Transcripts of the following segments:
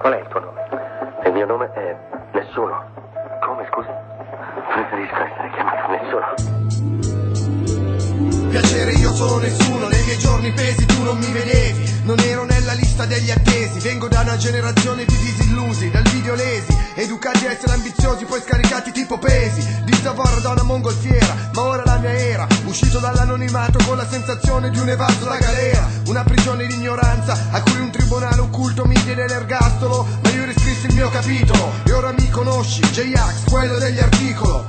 Qual è il tuo nome? Il mio nome è Nessuno. Come, scusi? Preferisco essere chiamato Nessuno. Piacere, io sono nessuno, nei miei giorni pesi tu non mi vedevi, non ero nella lista degli attesi, vengo da una generazione di disillusi, dal video lesi, educati a essere ambiziosi poi scaricati tipo pesi, di lavoro da una mongolfiera, ma ora la mia era, uscito dall'anonimato con la sensazione di un evaso da galera, una prigione di ignoranza a cui un tribunale occulto mi diede l'ergastolo, ma io riscrissi il mio capitolo, e ora mi conosci, J-Ax, quello degli articolo.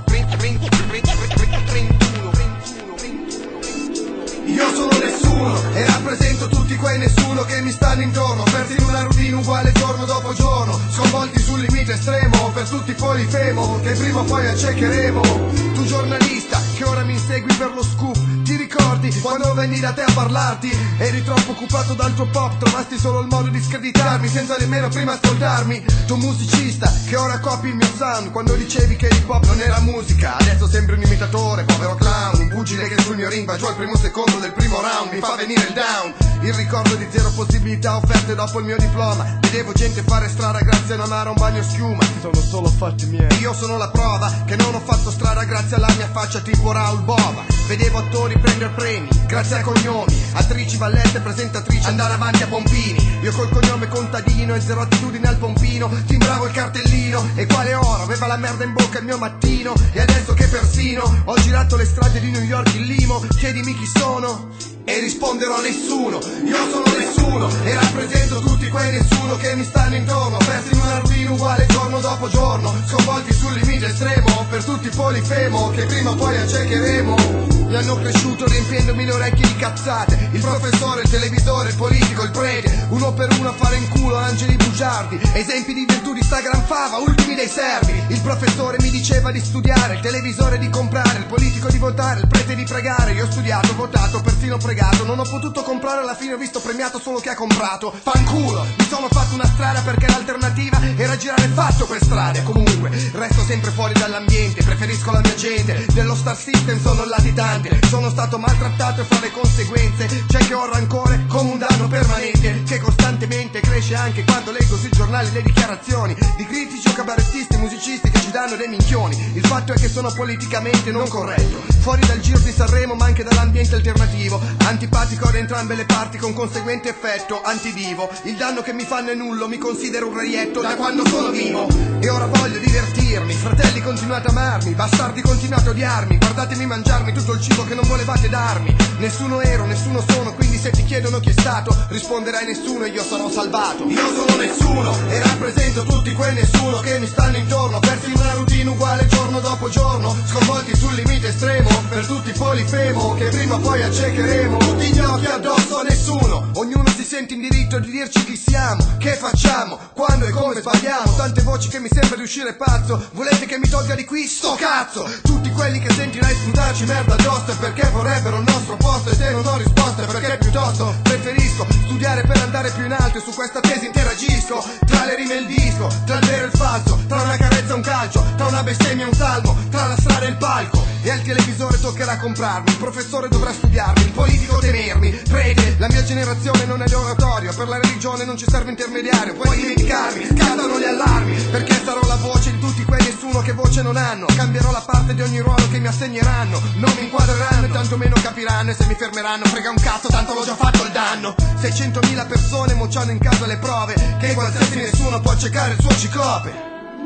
Io sono nessuno e rappresento tutti quei nessuno che mi stanno intorno, persi in una routine uguale giorno dopo giorno, sconvolti sul limite estremo, per tutti polifemo che prima o poi accecheremo. Tu giornalista che ora mi insegui per lo scoop, ti ricordi quando venni da te a parlarti? Eri troppo occupato dal tuo pop, trovasti solo il modo di screditarmi senza nemmeno prima ascoltarmi. Tu musicista che ora copi il mio sound, quando dicevi che l'hip hop non era musica, adesso sembri un imitatore, povero clown, un pugile che sul mio ring va giù al primo secondo del primo round, mi fa venire il down. Il ricordo di zero possibilità offerte dopo il mio diploma, vedevo gente fare strada grazie a non amare un bagno schiuma. Sono solo fatti miei. Io sono la prova che non ho fatto strada grazie alla mia faccia tipo Raul Bova. Vedevo attori prendere premi grazie a cognomi, attrici, ballette, presentatrici andare avanti a pompini. Io col cognome contadino e zero attitudine al pompino, timbravo il cartellino e quale oro aveva la merda in bocca il mio mattino. E adesso che persino ho girato le strade di New York in limo, chiedimi chi sono e risponderò nessuno. Io sono nessuno e rappresento tutti quei nessuno che mi stanno intorno, persi in una routine uguale giorno dopo giorno, sconvolti sul limite estremo, per tutti polifemo che prima o poi accecheremo. Mi hanno cresciuto riempiendomi le orecchie di cazzate, il professore, il televisore, il politico, il prete, uno per uno a fare in culo angeli bugiardi, esempi di virtù di sta gran fava, ultimi dei servi. Il professore mi diceva di studiare, il televisore di comprare, il politico di votare, il prete di pregare. Io ho studiato, votato, persino pregato, non ho potuto comprare, alla fine ho visto premiato solo che ha comprato. Fanculo, mi sono fatto una strada perché l'alternativa era girare fatto per strade. Comunque, resto sempre fuori dall'ambiente, preferisco la mia gente, dello star system sono latitante. Sono stato maltrattato e fra le conseguenze c'è che ho rancore come un danno permanente, che costantemente cresce anche quando leggo sui giornali le dichiarazioni di critici o cabarettisti, musicisti che ci danno dei minchioni. Il fatto è che sono politicamente non corretto, fuori dal giro di Sanremo ma anche dall'ambiente alternativo, antipatico ad entrambe le parti con conseguente effetto antidivo. Il danno che mi fanno è nullo, mi considero un reietto da quando sono vivo e ora voglio divertirmi. Fratelli, continuate a amarmi, bastardi, continuate a odiarmi, guardatemi mangiarmi tutto il cibo che non volevate darmi. Nessuno ero, nessuno sono, quindi se ti chiedono chi è stato risponderai nessuno e io sarò salvato. Io sono nessuno e rappresento tutti quei nessuno che mi stanno intorno, persi in una routine uguale giorno dopo giorno, sconvolti sul limite estremo, per tutti polifemo che prima o poi accecheremo. Tutti gli occhi addosso a nessuno, ognuno si sente in diritto di dirci chi siamo, che facciamo, quando e come sbagliamo. Tante voci che mi sembra di uscire pazzo, volete che mi tolga di qui? Sto cazzo! Tutti quelli che sentirai sputarci merda addosso è perché vorrebbero il nostro posto, e se non ho risposte perché piuttosto preferisco studiare per andare più in alto, e su questa tesi interagisco tra le rime e il disco, tra il vero e il falso, tra una carezza e un calcio, tra una bestemmia e un salmo, tra la strada e il palco. E al televisore toccherà comprarmi, il professore dovrà studiarmi, il politico temermi. Prete, la mia generazione non è l'oratorio, per la religione non ci serve intermediario, puoi dimenticarmi, scattano gli allarmi, perché sarò la voce di tutti quei nessuno che voce non hanno. Cambierò la parte di ogni ruolo che mi assegneranno, non mi inquadreranno e tantomeno capiranno, e se mi fermeranno frega un cazzo, tanto l'ho già fatto il danno. 600.000 persone mocciano in casa le prove che qualsiasi nessuno può accecare il suo ciclope.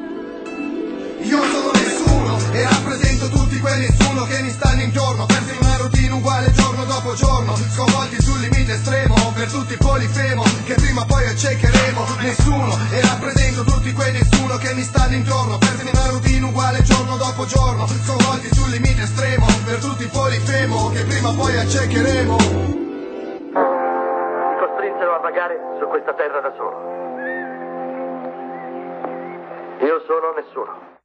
Io sono nessuno e rappresento tutti quei nessuno che mi stanno intorno, persi in una routine uguale giorno dopo giorno, sconvolti sul limite estremo, per tutti polifemo che prima o poi accecheremo. Nessuno e rappresento tutti quei nessuno che mi stanno intorno, persi in una routine uguale giorno dopo giorno, sconvolti sul limite estremo, per tutti polifemo che prima o poi accecheremo. Mi costrinsero a vagare su questa terra da solo. Io sono nessuno.